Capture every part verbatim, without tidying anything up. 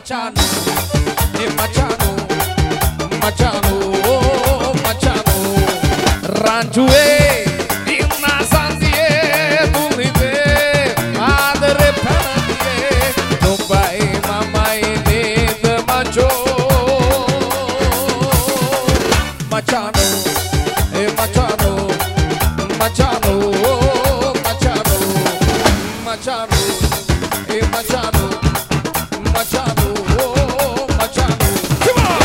Machano, eh Machano, Machano, Machano, Ranjue, Inna Santie, Tulite, Adere Panadie, Dubai, Mama, Inid, Macho, Machano, eh Machano, Machano, Machano, Machano, eh Machano. Machado, oh, Machado, come on!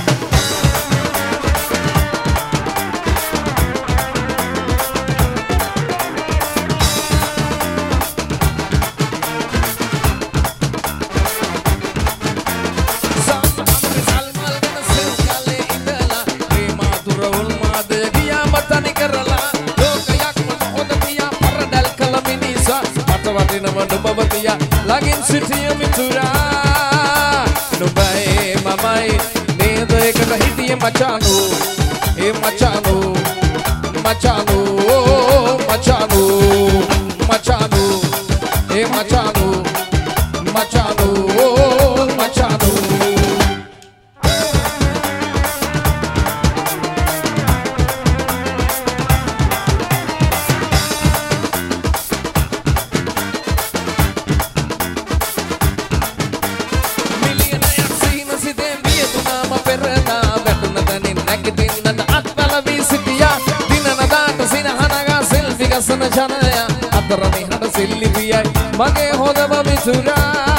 Salmal gana silkale idala, e madurul madhiya matani karala, lokayak mahodiya paradal kalaminisa, matavadina madubavatiya, lagin sitiya mitura. Dubai, mamai, neda ekata hitiye Machano, eh Machano, Machano, Machano, Machano, eh Machano, Machano, Machano. Sana janaya atarani hada silliya mage hodama misura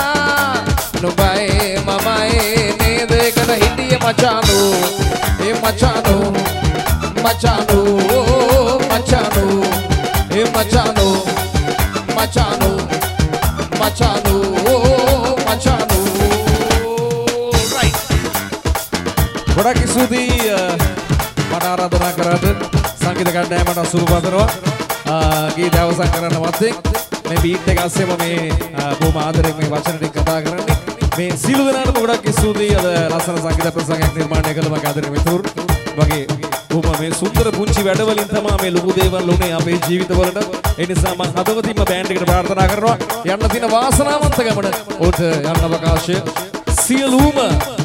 nubai mamae nede kana hitiye Machano e Machano Machano Machano e Machano Machano Machano Machano right godak isudi mata ආරාධනා කරාද සංගීත කණ්ඩායමට අසුරු බඳනවා ගීත අවසන් කරන්න මැත්තේ මේ beat එක අස්සෙම මේ බොහොම ආදරෙන් මේ වචන ටික කතා කරන්නේ මේ සීල දෙනාටම ගොඩක් ස්තුතියි අද ලස්සන සංගීත ප්‍රසංගයක් නිර්මාණය කළ මගේ ආදරණීය මිතුරු වගේ බොහොම මේ සුන්දර පුංචි වැඩවලින් තමයි මේ ලොකු දේවල් උනේ අපේ ජීවිතවලට ඒ නිසා මම හදවතින්ම බෑන්ඩ් එකට ප්‍රාර්ථනා කරනවා යන්න තියෙන වාසනාවන්ත ගමන ඔබට යන්න අවකාශය සියලුම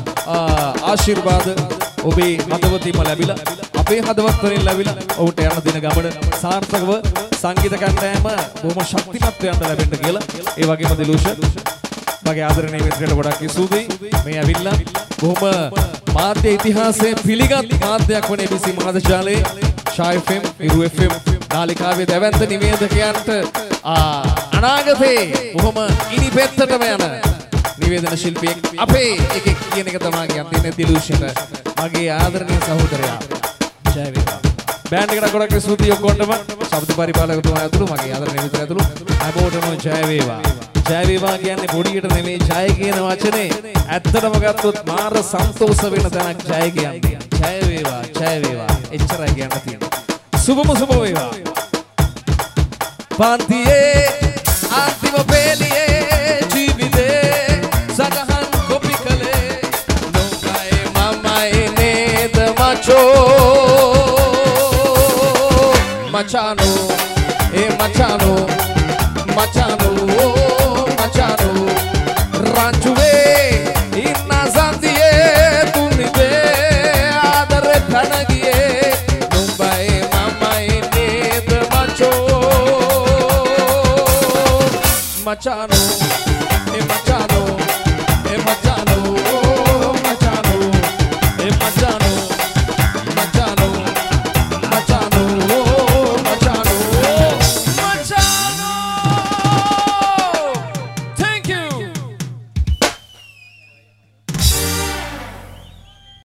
ආශිර්වාද ඔබේ හදවතින්ම ලැබිලා අපේ හදවත් වලින් ලැබිලා ඔබට යන දින ගමන සාර්ථකව සංගීත කණ්ඩායම බොහොම ශක්තිමත් වෙන්න ලැබෙන්න කියලා ඒ වගේම දිලුෂ මගේ ආදරණීය මිත්‍රයට ගොඩක් ස්තුතියි මේ ඇවිල්ලා බොහොම මාධ්‍ය ඉතිහාසයේ පිළිගත් මාධ්‍යයක් වන A B C මාධ්‍යාලයේ Shaa F M ඉරු F M නාලිකාවේ දැවැන්ත නිවේදකයන්ට අනාගතේ බොහොම ඉනිපෙත්තටම යන නිවේදන ශිල්පියෙක් අපේ එකෙක් කියන එක තමයි කියන්නේ දිලුෂට මගේ ආදරණීය සහෝදරයා ජය වේවා බෑන්ඩ් එකට ගොඩක් ස්තුතියි ඔක්කොටම ශබ්ද පරිපාලකතුමා ඇතුළු මගේ ආදරණීය මිත්‍ර ඇතුළු හැමෝටම ජය වේවා ජය වේවා කියන්නේ පොඩියට නෙමෙයි ජය කියන වචනේ ඇත්තටම ගත්තොත් මාර සන්තෝෂ වෙන තැනක් ජය කියන්නේ ජය වේවා ජය වේවා එච්චරයි කියන්න තියෙන්නේ සුබම සුබ වේවා පන්තියේ අන්තිම පෙළියේ ජීවිතේ සගහන් කොපි කලේ නොකයි මමයි නේද මචෝ Machano, eh Machano, Machano, Machano, Ranjue, Inna Santie, Tulite, Adere Panadie, Dubai, Mama, Inid, Macho, Machano.